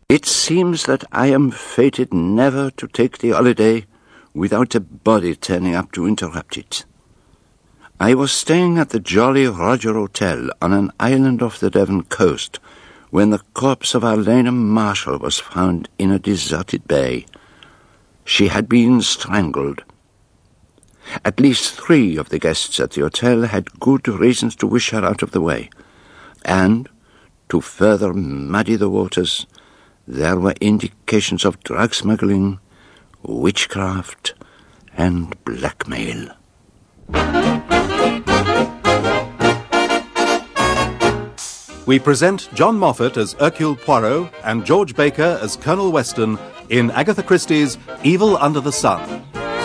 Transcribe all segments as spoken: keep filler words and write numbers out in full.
It seems that I am fated never to take the holiday without a body turning up to interrupt it. I was staying at the Jolly Roger Hotel on an island off the Devon coast when the corpse of Arlena Marshall was found in a deserted bay. She had been strangled. At least three of the guests at the hotel had good reasons to wish her out of the way, and, to further muddy the waters, there were indications of drug smuggling, witchcraft, and blackmail. We present John Moffat as Hercule Poirot and George Baker as Colonel Weston in Agatha Christie's Evil Under the Sun.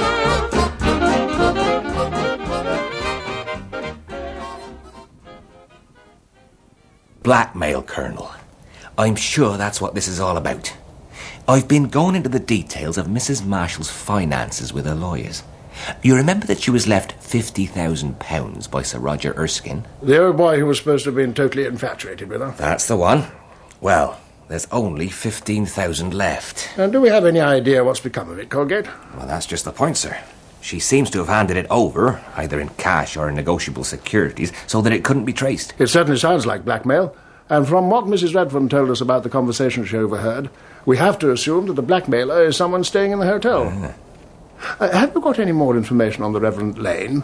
Blackmail, Colonel. I'm sure that's what this is all about. I've been going into the details of Missus Marshall's finances with her lawyers. You remember that she was left fifty thousand pounds by Sir Roger Erskine? The old boy who was supposed to have been totally infatuated with her. That's the one. Well, there's only fifteen thousand left. And do we have any idea what's become of it, Colgate? Well, that's just the point, sir. She seems to have handed it over, either in cash or in negotiable securities, so that it couldn't be traced. It certainly sounds like blackmail. And from what Missus Redfern told us about the conversation she overheard, we have to assume that the blackmailer is someone staying in the hotel. Uh. Uh, have you got any more information on the Reverend Lane?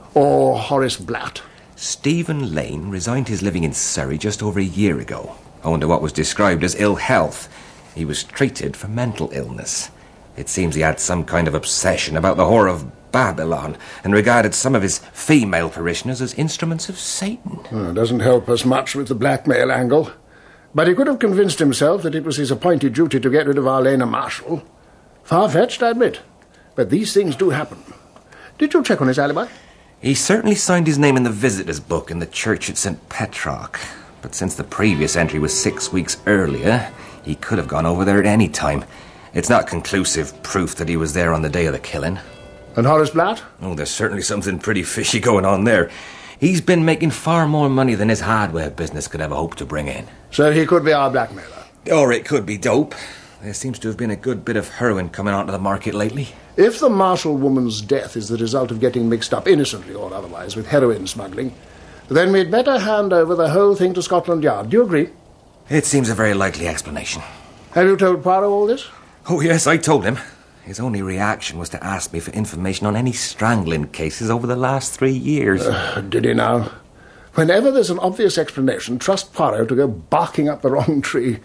Or Horace Blatt? Stephen Lane resigned his living in Surrey just over a year ago, owing to what was described as ill health. He was treated for mental illness. It seems he had some kind of obsession about the whore of Babylon and regarded some of his female parishioners as instruments of Satan. Well, it doesn't help us much with the blackmail angle. But he could have convinced himself that it was his appointed duty to get rid of Arlena Marshall. Far-fetched, I admit. But these things do happen. Did you check on his alibi? He certainly signed his name in the visitor's book in the church at Saint Petrock. But since the previous entry was six weeks earlier, he could have gone over there at any time. It's not conclusive proof that he was there on the day of the killing. And Horace Blatt? Oh, there's certainly something pretty fishy going on there. He's been making far more money than his hardware business could ever hope to bring in. So he could be our blackmailer? Or it could be dope. There seems to have been a good bit of heroin coming onto the market lately. If the Marshall woman's death is the result of getting mixed up, innocently or otherwise, with heroin smuggling, then we'd better hand over the whole thing to Scotland Yard. Do you agree? It seems a very likely explanation. Have you told Poirot all this? Oh, yes, I told him. His only reaction was to ask me for information on any strangling cases over the last three years. Uh, did he now? Whenever there's an obvious explanation, trust Poirot to go barking up the wrong tree.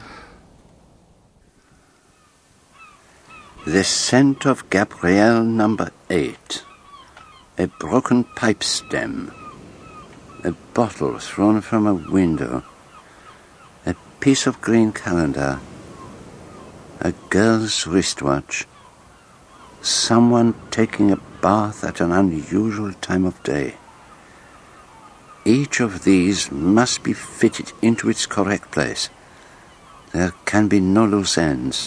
The scent of Gabrielle number eight. A broken pipe stem. A bottle thrown from a window. A piece of green calendar. A girl's wristwatch. Someone taking a bath at an unusual time of day. Each of these must be fitted into its correct place. There can be no loose ends.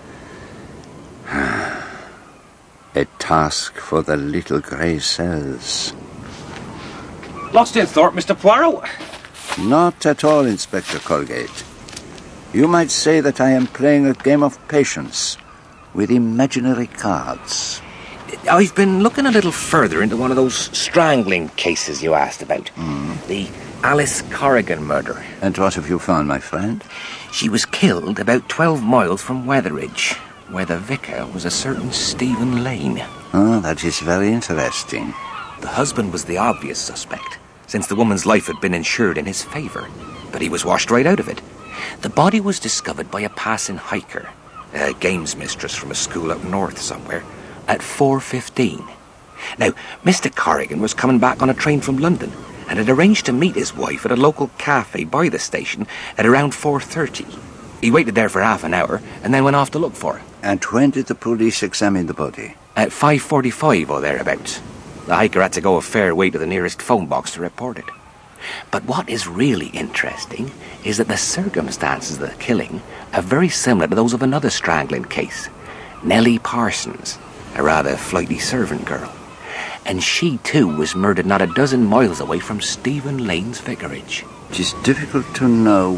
A task for the little grey cells. Lost in thought, Mister Poirot? Not at all, Inspector Colgate. You might say that I am playing a game of patience with imaginary cards. I've been looking a little further into one of those strangling cases you asked about. Mm. The Alice Corrigan murder. And what have you found, my friend? She was killed about twelve miles from Weatheridge, where the vicar was a certain Stephen Lane. Oh, that is very interesting. The husband was the obvious suspect, since the woman's life had been insured in his favour, but he was washed right out of it. The body was discovered by a passing hiker, a games mistress from a school up north somewhere, at four fifteen. Now, Mister Corrigan was coming back on a train from London and had arranged to meet his wife at a local cafe by the station at around four thirty. He waited there for half an hour and then went off to look for her. And when did the police examine the body? At five forty-five or thereabouts. The hiker had to go a fair way to the nearest phone box to report it. But what is really interesting is that the circumstances of the killing are very similar to those of another strangling case, Nellie Parsons, a rather flighty servant girl. And she, too, was murdered not a dozen miles away from Stephen Lane's vicarage. It is difficult to know which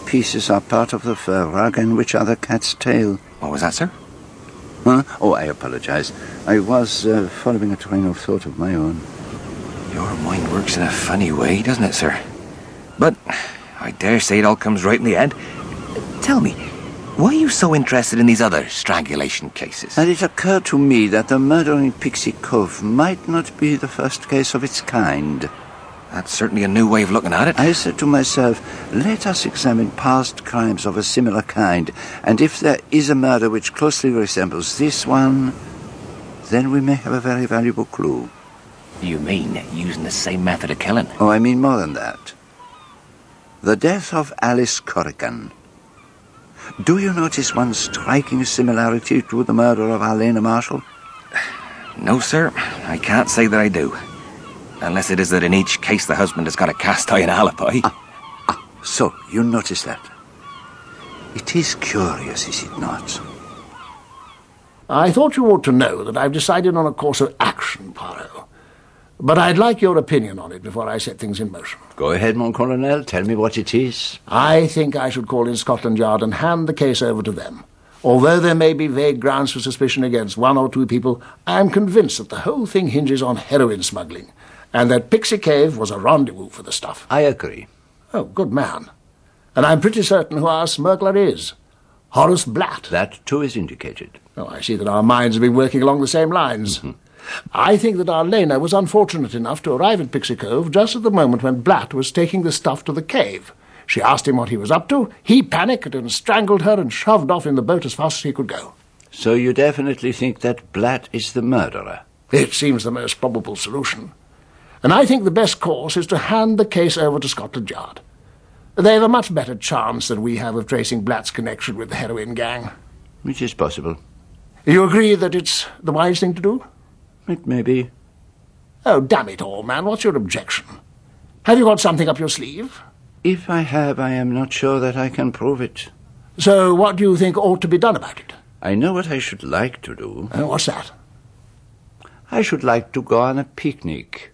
pieces are part of the fur rug and which are the cat's tail. What was that, sir? Huh? Oh, I apologize. I was uh, following a train of thought of my own. Your mind works in a funny way, doesn't it, sir? But I dare say it all comes right in the end. Tell me, why are you so interested in these other strangulation cases? And it occurred to me that the murder in Pixie Cove might not be the first case of its kind. That's certainly a new way of looking at it. I said to myself, let us examine past crimes of a similar kind, and if there is a murder which closely resembles this one, then we may have a very valuable clue. You mean using the same method of killing? Oh, I mean more than that. The death of Alice Corrigan. Do you notice one striking similarity to the murder of Arlena Marshall? No, sir. I can't say that I do. Unless it is that in each case the husband has got a cast-iron alibi. Ah, ah, so you notice that. It is curious, is it not? I thought you ought to know that I've decided on a course of action, Poirot. But I'd like your opinion on it before I set things in motion. Go ahead, mon colonel. Tell me what it is. I think I should call in Scotland Yard and hand the case over to them. Although there may be vague grounds for suspicion against one or two people, I'm convinced that the whole thing hinges on heroin smuggling, and that Pixie Cave was a rendezvous for the stuff. I agree. Oh, good man. And I'm pretty certain who our smuggler is. Horace Blatt. That, too, is indicated. Oh, I see that our minds have been working along the same lines. Mm-hmm. I think that our Lena was unfortunate enough to arrive at Pixie Cove just at the moment when Blatt was taking the stuff to the cave. She asked him what he was up to, he panicked and strangled her and shoved off in the boat as fast as he could go. So you definitely think that Blatt is the murderer? It seems the most probable solution. And I think the best course is to hand the case over to Scotland Yard. They have a much better chance than we have of tracing Blatt's connection with the heroin gang. Which is possible. You agree that it's the wise thing to do? It may be. Oh, damn it all, man, what's your objection? Have you got something up your sleeve? If I have, I am not sure that I can prove it. So what do you think ought to be done about it? I know what I should like to do. Uh, what's that? I should like to go on a picnic.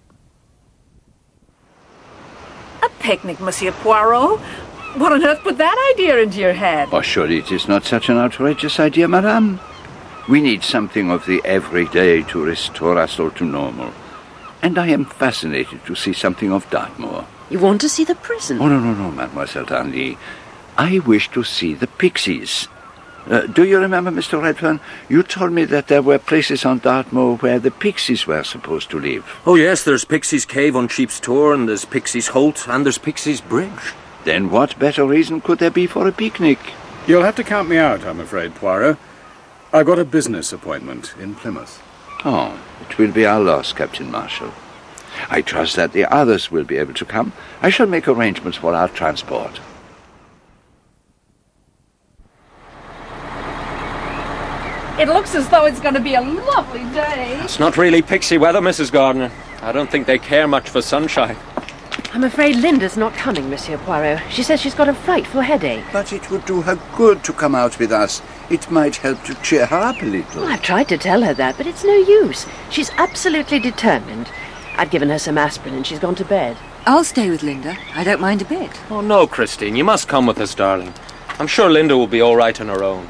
A picnic, Monsieur Poirot? What on earth put that idea into your head? Oh, surely it is not such an outrageous idea, madame. We need something of the everyday to restore us all to normal. And I am fascinated to see something of Dartmoor. You want to see the prison? Oh, no, no, no, Mademoiselle Darnley. I wish to see the Pixies. Uh, do you remember, Mister Redfern? You told me that there were places on Dartmoor where the Pixies were supposed to live. Oh, yes, there's Pixies Cave on Sheep's Tor, and there's Pixies Holt, and there's Pixies Bridge. Then what better reason could there be for a picnic? You'll have to count me out, I'm afraid, Poirot. I've got a business appointment in Plymouth. Oh, it will be our loss, Captain Marshall. I trust that the others will be able to come. I shall make arrangements for our transport. It looks as though it's going to be a lovely day. It's not really pixie weather, Missus Gardner. I don't think they care much for sunshine. I'm afraid Linda's not coming, Monsieur Poirot. She says she's got a frightful headache. But it would do her good to come out with us. It might help to cheer her up a little. Well, I've tried to tell her that, but it's no use. She's absolutely determined. I've given her some aspirin and she's gone to bed. I'll stay with Linda. I don't mind a bit. Oh, no, Christine. You must come with us, darling. I'm sure Linda will be all right on her own.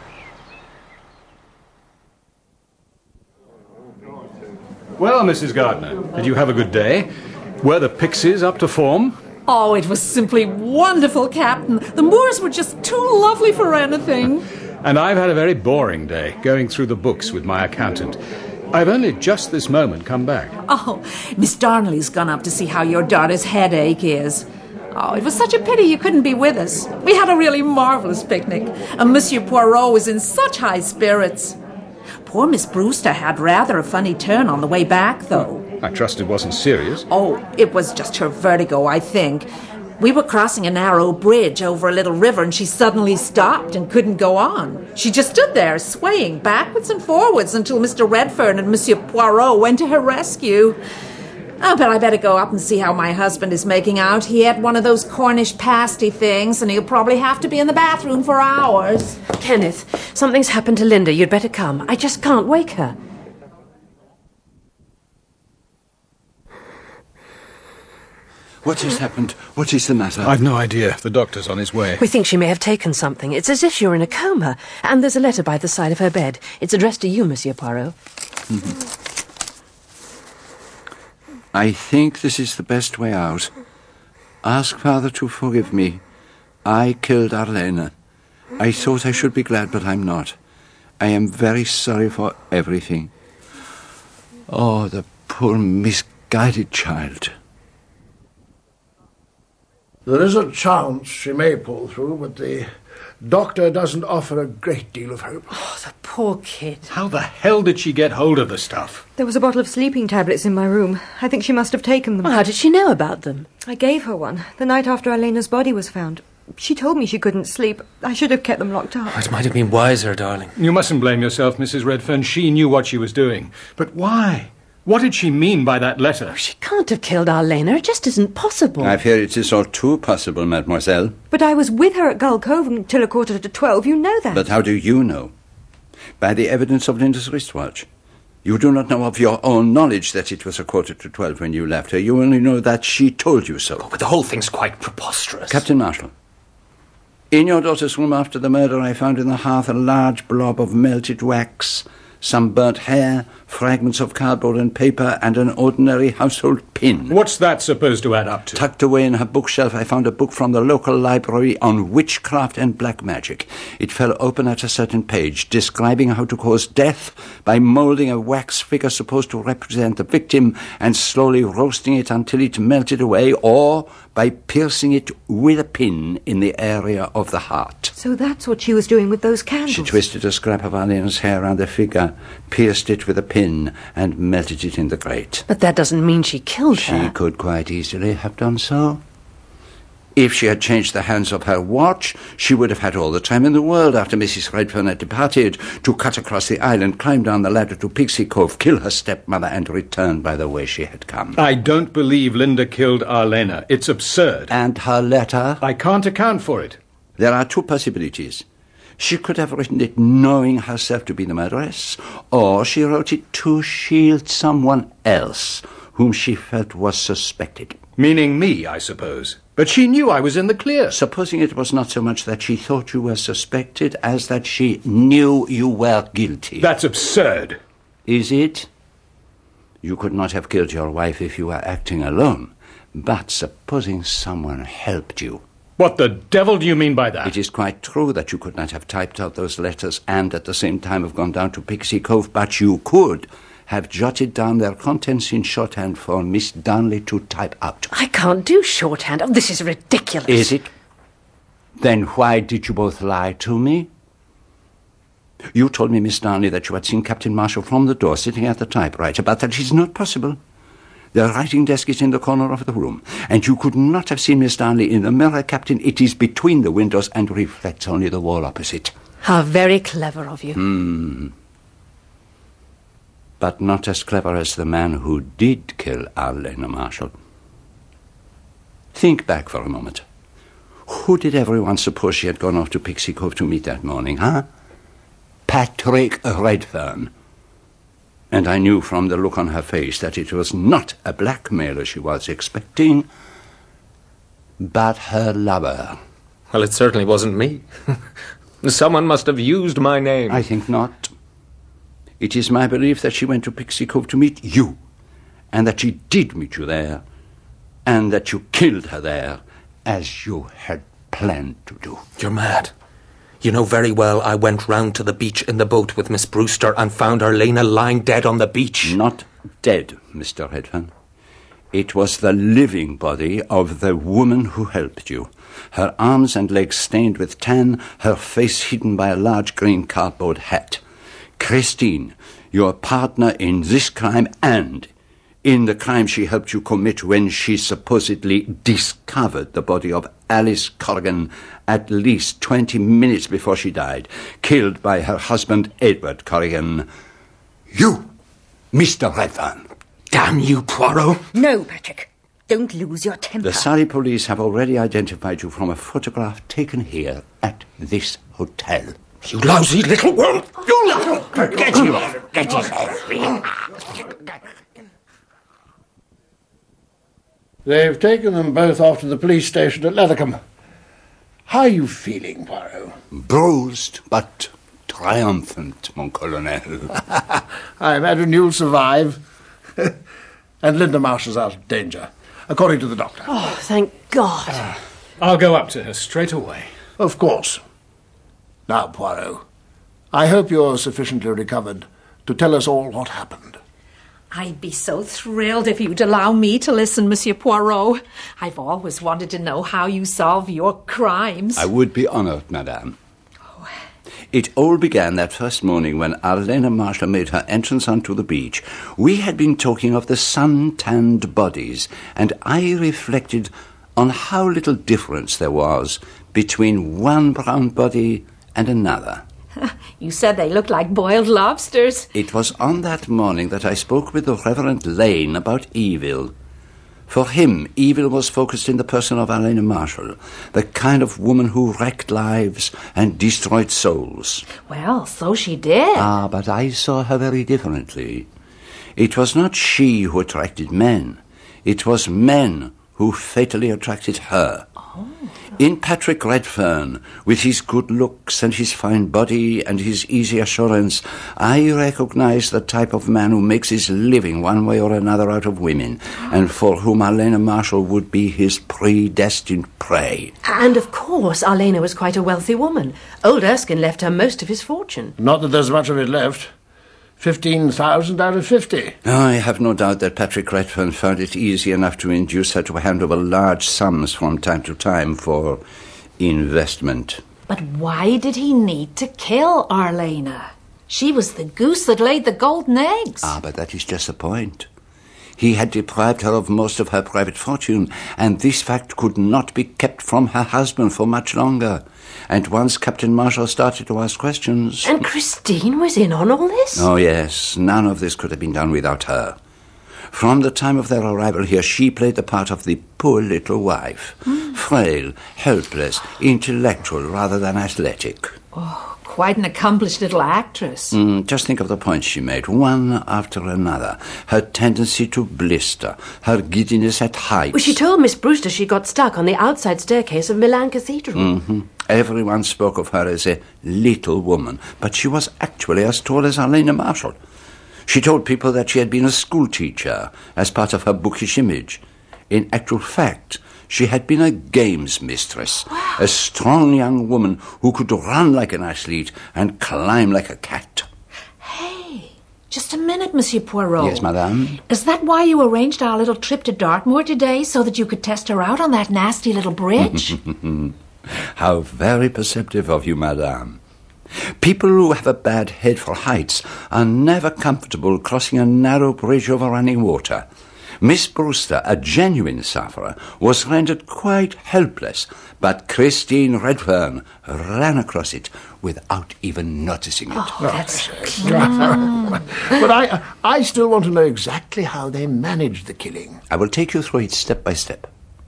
Well, Missus Gardner, did you have a good day? Were the Pixies up to form? Oh, it was simply wonderful, Captain. The moors were just too lovely for anything. And I've had a very boring day, going through the books with my accountant. I've only just this moment come back. Oh, Miss Darnley's gone up to see how your daughter's headache is. Oh, it was such a pity you couldn't be with us. We had a really marvellous picnic, and Monsieur Poirot was in such high spirits. Poor Miss Brewster had rather a funny turn on the way back, though. I trust it wasn't serious. Oh, it was just her vertigo, I think. We were crossing a narrow bridge over a little river, and she suddenly stopped and couldn't go on. She just stood there, swaying backwards and forwards until Mister Redfern and Monsieur Poirot went to her rescue. Oh, but I better go up and see how my husband is making out. He had one of those Cornish pasty things, and he'll probably have to be in the bathroom for hours. Kenneth, something's happened to Linda. You'd better come. I just can't wake her. What has happened? What is the matter? I've no idea. The doctor's on his way. We think she may have taken something. It's as if you're in a coma. And there's a letter by the side of her bed. It's addressed to you, Monsieur Poirot. Mm-hmm. I think this is the best way out. Ask Father to forgive me. I killed Arlene. I thought I should be glad, but I'm not. I am very sorry for everything. Oh, the poor misguided child. There is a chance she may pull through, but the doctor doesn't offer a great deal of hope. Oh, the poor kid. How the hell did she get hold of the stuff? There was a bottle of sleeping tablets in my room. I think she must have taken them. Well, how did she know about them? I gave her one, the night after Elena's body was found. She told me she couldn't sleep. I should have kept them locked up. It might have been wiser, darling. You mustn't blame yourself, Missus Redfern. She knew what she was doing. But why? What did she mean by that letter? She can't have killed Arlena. It just isn't possible. I fear it is all too possible, mademoiselle. But I was with her at Gull Cove until a quarter to twelve. You know that. But how do you know? By the evidence of Linda's wristwatch. You do not know of your own knowledge that it was a quarter to twelve when you left her. You only know that she told you so. Oh, but the whole thing's quite preposterous. Captain Marshall, in your daughter's room after the murder, I found in the hearth a large blob of melted wax, some burnt hair, fragments of cardboard and paper, and an ordinary household pin. What's that supposed to add up to? Tucked away in her bookshelf, I found a book from the local library on witchcraft and black magic. It fell open at a certain page, describing how to cause death by moulding a wax figure supposed to represent the victim and slowly roasting it until it melted away, or by piercing it with a pin in the area of the heart. So that's what she was doing with those candles. She twisted a scrap of Arlene's hair around the figure, pierced it with a pin, and melted it in the grate. But that doesn't mean she killed She her. She could quite easily have done so. If she had changed the hands of her watch, she would have had all the time in the world after Missus Redfern had departed to cut across the island, climb down the ladder to Pixie Cove, kill her stepmother, and return by the way she had come. I don't believe Linda killed Arlena. It's absurd. And her letter? I can't account for it. There are two possibilities. She could have written it knowing herself to be the murderess, or she wrote it to shield someone else whom she felt was suspected. Meaning me, I suppose. But she knew I was in the clear. Supposing it was not so much that she thought you were suspected as that she knew you were guilty. That's absurd. Is it? You could not have killed your wife if you were acting alone. But supposing someone helped you. What the devil do you mean by that? It is quite true that you could not have typed out those letters and at the same time have gone down to Pixie Cove, but you could have jotted down their contents in shorthand for Miss Darnley to type out. I can't do shorthand. Oh, this is ridiculous. Is it? Then why did you both lie to me? You told me, Miss Darnley, that you had seen Captain Marshall from the door sitting at the typewriter, but that is not possible. The writing desk is in the corner of the room, and you could not have seen Miss Darnley in the mirror, Captain. It is between the windows and reflects only the wall opposite. How very clever of you. Hmm. But not as clever as the man who did kill Arlena Marshall. Think back for a moment. Who did everyone suppose she had gone off to Pixie Cove to meet that morning, huh? Patrick Redfern. And I knew from the look on her face that it was not a blackmailer she was expecting, but her lover. Well, it certainly wasn't me. Someone must have used my name. I think not. It is my belief that she went to Pixie Cove to meet you, and that she did meet you there, and that you killed her there, as you had planned to do. You're mad. You know very well I went round to the beach in the boat with Miss Brewster and found Arlena lying dead on the beach. Not dead, Mister Redfern. It was the living body of the woman who helped you. Her arms and legs stained with tan, her face hidden by a large green cardboard hat. Christine, your partner in this crime and in the crime she helped you commit when she supposedly discovered the body of Alice Corrigan at least twenty minutes before she died, killed by her husband, Edward Corrigan. You, Mister Redfern. Damn you, Poirot. No, Patrick. Don't lose your temper. The Surrey police have already identified you from a photograph taken here at this hotel. You lousy little worm! You little... Get him! Get him! They've taken them both off to the police station at Lethercombe. How are you feeling, Poirot? Bruised, but triumphant, mon colonel. I imagine you'll survive. And Linda Marshall's out of danger, according to the doctor. Oh, thank God. Uh, I'll go up to her straight away. Of course. Now, Poirot, I hope you're sufficiently recovered to tell us all what happened. I'd be so thrilled if you'd allow me to listen, Monsieur Poirot. I've always wanted to know how you solve your crimes. I would be honoured, madame. Oh. It all began that first morning when Arlena Marshall made her entrance onto the beach. We had been talking of the sun-tanned bodies, and I reflected on how little difference there was between one brown body and another. You said they looked like boiled lobsters. It was on that morning that I spoke with the Reverend Lane about evil. For him, evil was focused in the person of Arlena Marshall, the kind of woman who wrecked lives and destroyed souls. Well, so she did. Ah, but I saw her very differently. It was not she who attracted men. It was men who fatally attracted her. Oh. In Patrick Redfern, with his good looks and his fine body and his easy assurance, I recognize the type of man who makes his living one way or another out of women, and for whom Arlena Marshall would be his predestined prey. And, of course, Arlena was quite a wealthy woman. Old Erskine left her most of his fortune. Not that there's much of it left. Fifteen thousand out of fifty. I have no doubt that Patrick Redfern found it easy enough to induce her to hand over large sums from time to time for investment. But why did he need to kill Arlena? She was the goose that laid the golden eggs. Ah, but that is just the point. He had deprived her of most of her private fortune, and this fact could not be kept from her husband for much longer. And once Captain Marshall started to ask questions... And Christine was in on all this? Oh, yes. None of this could have been done without her. From the time of their arrival here, she played the part of the poor little wife. Mm. Frail, helpless, intellectual rather than athletic. Oh, quite an accomplished little actress. Mm, just think of the points she made, one after another. Her tendency to blister, her giddiness at heights. Well, she told Miss Brewster she got stuck on the outside staircase of Milan Cathedral. Mm-hmm. Everyone spoke of her as a little woman, but she was actually as tall as Arlena Marshall. She told people that she had been a schoolteacher as part of her bookish image. In actual fact, she had been a games mistress, wow. A strong young woman who could run like an athlete and climb like a cat. Hey, just a minute, Monsieur Poirot. Yes, madame? Is that why you arranged our little trip to Dartmoor today, so that you could test her out on that nasty little bridge? How very perceptive of you, madame. People who have a bad head for heights are never comfortable crossing a narrow bridge over running water. Miss Brewster, a genuine sufferer, was rendered quite helpless, but Christine Redfern ran across it without even noticing it. Oh, that's... mm. But I, I still want to know exactly how they managed the killing. I will take you through it step by step.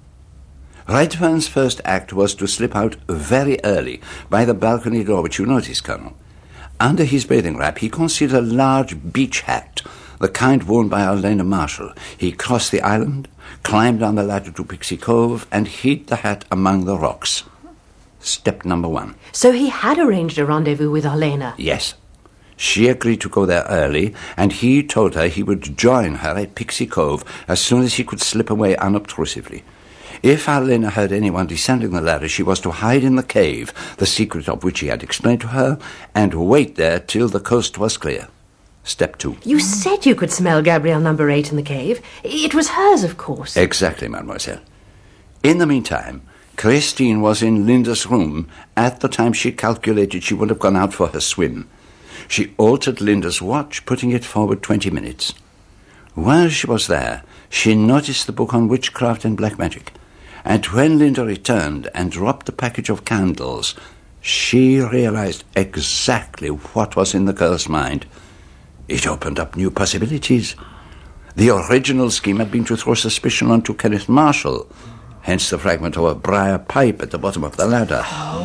Redfern's first act was to slip out very early by the balcony door, which you notice, Colonel. Under his bathing wrap, he concealed a large beach hat, the kind worn by Arlena Marshall. He crossed the island, climbed down the ladder to Pixie Cove, and hid the hat among the rocks. Step number one. So he had arranged a rendezvous with Arlena? Yes. She agreed to go there early, and he told her he would join her at Pixie Cove as soon as he could slip away unobtrusively. If Arlena heard anyone descending the ladder, she was to hide in the cave, the secret of which he had explained to her, and wait there till the coast was clear. Step two. You said you could smell Gabrielle number eight in the cave. It was hers, of course. Exactly, mademoiselle. In the meantime, Christine was in Linda's room at the time she calculated she would have gone out for her swim. She altered Linda's watch, putting it forward twenty minutes. While she was there, she noticed the book on witchcraft and black magic. And when Linda returned and dropped the package of candles, she realized exactly what was in the girl's mind. It opened up new possibilities. The original scheme had been to throw suspicion onto Kenneth Marshall, hence the fragment of a briar pipe at the bottom of the ladder. Oh.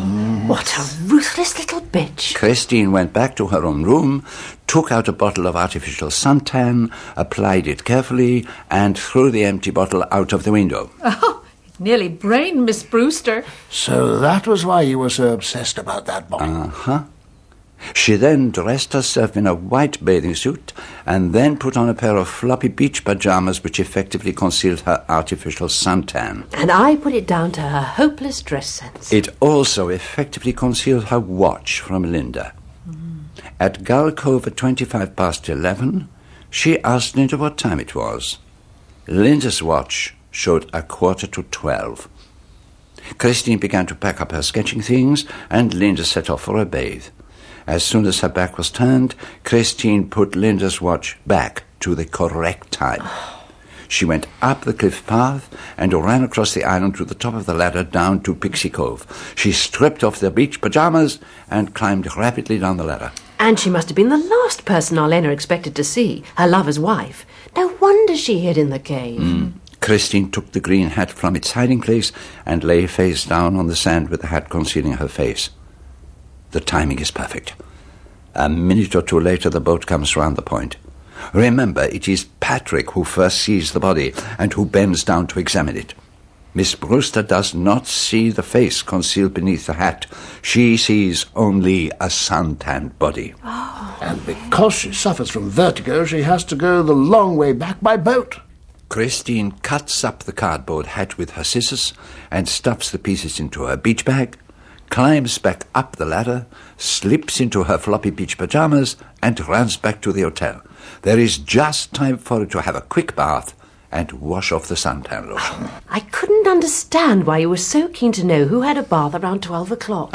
What a ruthless little bitch. Christine went back to her own room, took out a bottle of artificial suntan, applied it carefully, and threw the empty bottle out of the window. Oh, it nearly brained Miss Brewster. So that was why you were so obsessed about that bottle. Uh-huh. She then dressed herself in a white bathing suit and then put on a pair of floppy beach pajamas which effectively concealed her artificial suntan. And I put it down to her hopeless dress sense. It also effectively concealed her watch from Linda. Mm. At Gull Cove at twenty-five past eleven, she asked Linda what time it was. Linda's watch showed a quarter to twelve. Christine began to pack up her sketching things and Linda set off for a bathe. As soon as her back was turned, Christine put Linda's watch back to the correct time. She went up the cliff path and ran across the island to the top of the ladder down to Pixie Cove. She stripped off the beach pajamas and climbed rapidly down the ladder. And she must have been the last person Arlena expected to see, her lover's wife. No wonder she hid in the cave. Mm. Christine took the green hat from its hiding place and lay face down on the sand with the hat concealing her face. The timing is perfect. A minute or two later, the boat comes round the point. Remember, it is Patrick who first sees the body and who bends down to examine it. Miss Brewster does not see the face concealed beneath the hat. She sees only a suntanned body. Oh. And because she suffers from vertigo, she has to go the long way back by boat. Christine cuts up the cardboard hat with her scissors and stuffs the pieces into her beach bag, climbs back up the ladder, slips into her floppy beach pajamas, and runs back to the hotel. There is just time for her to have a quick bath and wash off the suntan lotion. I couldn't understand why you were so keen to know who had a bath around twelve o'clock.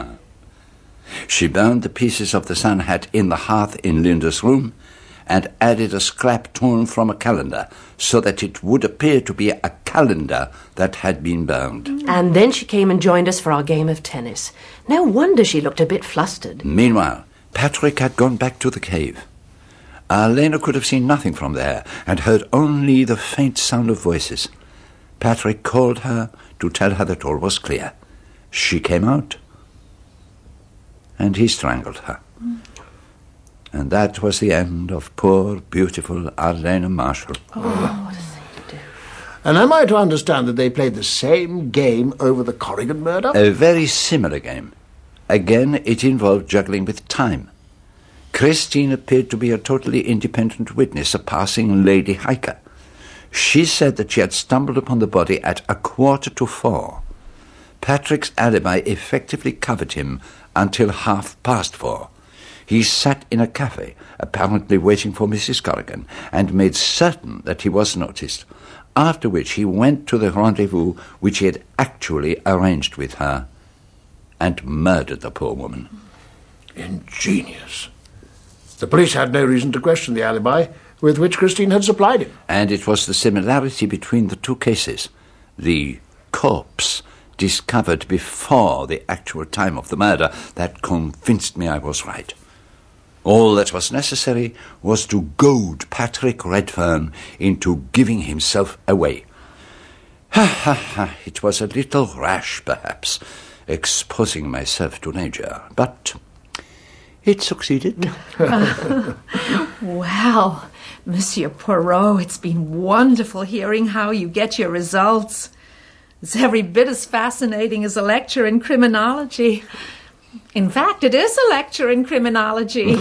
She burned the pieces of the sun hat in the hearth in Linda's room and added a scrap torn from a calendar so that it would appear to be a calendar that had been burned. And then she came and joined us for our game of tennis. No wonder she looked a bit flustered. Meanwhile, Patrick had gone back to the cave. Arlena could have seen nothing from there and heard only the faint sound of voices. Patrick called her to tell her that all was clear. She came out, and he strangled her. Mm. And that was the end of poor, beautiful Arlena Marshall. Oh, what a thing to do. And am I to understand that they played the same game over the Corrigan murder? A very similar game. Again, it involved juggling with time. Christine appeared to be a totally independent witness, a passing lady hiker. She said that she had stumbled upon the body at a quarter to four. Patrick's alibi effectively covered him until half past four. He sat in a cafe, apparently waiting for Missus Corrigan, and made certain that he was noticed, after which he went to the rendezvous which he had actually arranged with her, and murdered the poor woman. Ingenious. The police had no reason to question the alibi with which Christine had supplied him. And it was the similarity between the two cases, the corpse discovered before the actual time of the murder, that convinced me I was right. All that was necessary was to goad Patrick Redfern into giving himself away. Ha ha ha, it was a little rash, perhaps, exposing myself to danger, but it succeeded. Well, Monsieur Poirot, it's been wonderful hearing how you get your results. It's every bit as fascinating as a lecture in criminology. In fact, it is a lecture in criminology.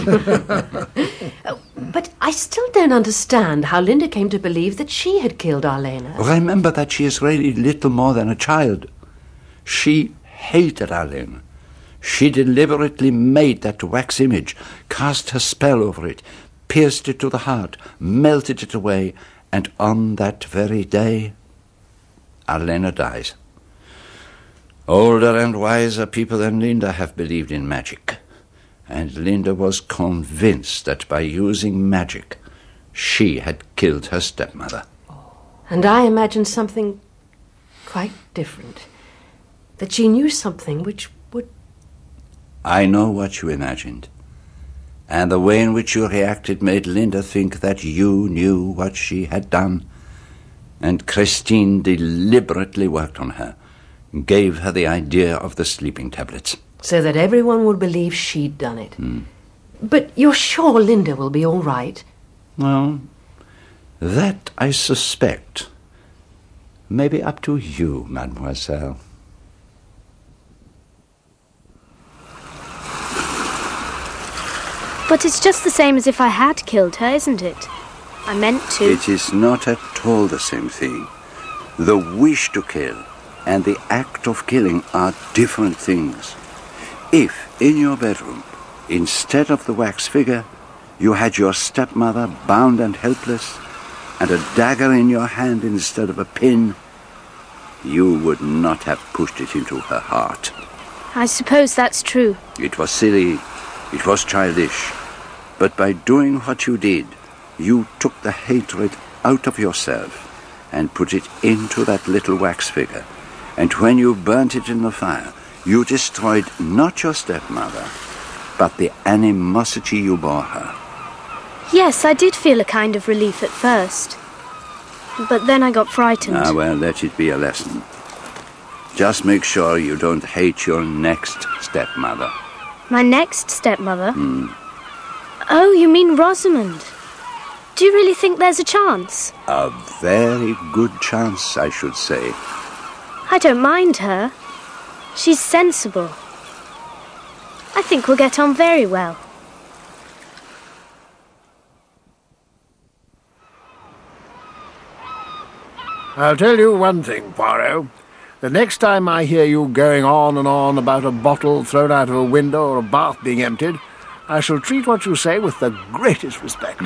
But I still don't understand how Linda came to believe that she had killed Arlena. Remember that she is really little more than a child. She hated Arlena. She deliberately made that wax image, cast her spell over it, pierced it to the heart, melted it away, and on that very day, Arlena dies. Older and wiser people than Linda have believed in magic, and Linda was convinced that by using magic, she had killed her stepmother. And I imagined something quite different. That she knew something which would... I know what you imagined. And the way in which you reacted made Linda think that you knew what she had done. And Christine deliberately worked on her, gave her the idea of the sleeping tablets. so that everyone would believe she'd done it. Hmm. But you're sure Linda will be all right? Well, that I suspect may be up to you, mademoiselle. But it's just the same as if I had killed her, isn't it? I meant to. It is not at all the same thing. The wish to kill and the act of killing are different things. If, in your bedroom, instead of the wax figure, you had your stepmother bound and helpless, and a dagger in your hand instead of a pin, you would not have pushed it into her heart. I suppose that's true. It was silly, it was childish, but by doing what you did, you took the hatred out of yourself and put it into that little wax figure. And when you burnt it in the fire, you destroyed not your stepmother, but the animosity you bore her. Yes, I did feel a kind of relief at first. But then I got frightened. Ah, well, let it be a lesson. Just make sure you don't hate your next stepmother. My next stepmother? Hmm. Oh, you mean Rosamond? Do you really think there's a chance? A very good chance, I should say. I don't mind her. She's sensible. I think we'll get on very well. I'll tell you one thing, Poirot. The next time I hear you going on and on about a bottle thrown out of a window or a bath being emptied, I shall treat what you say with the greatest respect.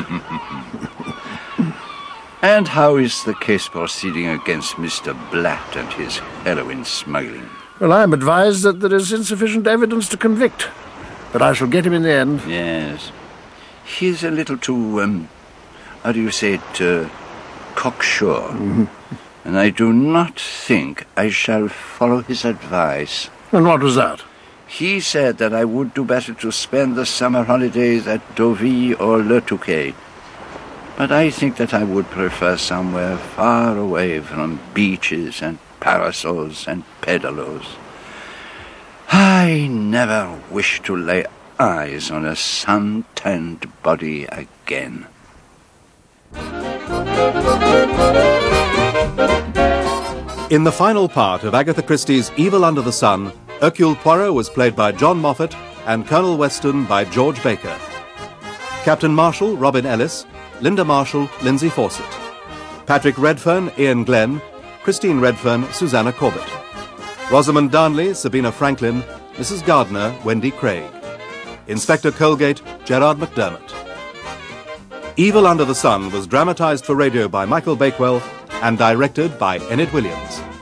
And how is the case proceeding against Mister Blatt and his heroin smuggling? Well, I'm advised that there is insufficient evidence to convict, but I shall get him in the end. Yes. He's a little too, um, how do you say it, uh, cocksure. Mm-hmm. And I do not think I shall follow his advice. And what was that? He said that I would do better to spend the summer holidays at Deauville or Le Touquet. But I think that I would prefer somewhere far away from beaches and parasols and pedalos. I never wish to lay eyes on a sun-tanned body again. In the final part of Agatha Christie's Evil Under the Sun, Hercule Poirot was played by John Moffat and Colonel Weston by George Baker. Captain Marshall, Robin Ellis. Linda Marshall, Lindsay Fawcett. Patrick Redfern, Ian Glenn. Christine Redfern, Susanna Corbett. Rosamond Darnley, Sabina Franklin. Missus Gardner, Wendy Craig. Inspector Colgate, Gerard McDermott. Evil Under the Sun was dramatised for radio by Michael Bakewell and directed by Enid Williams.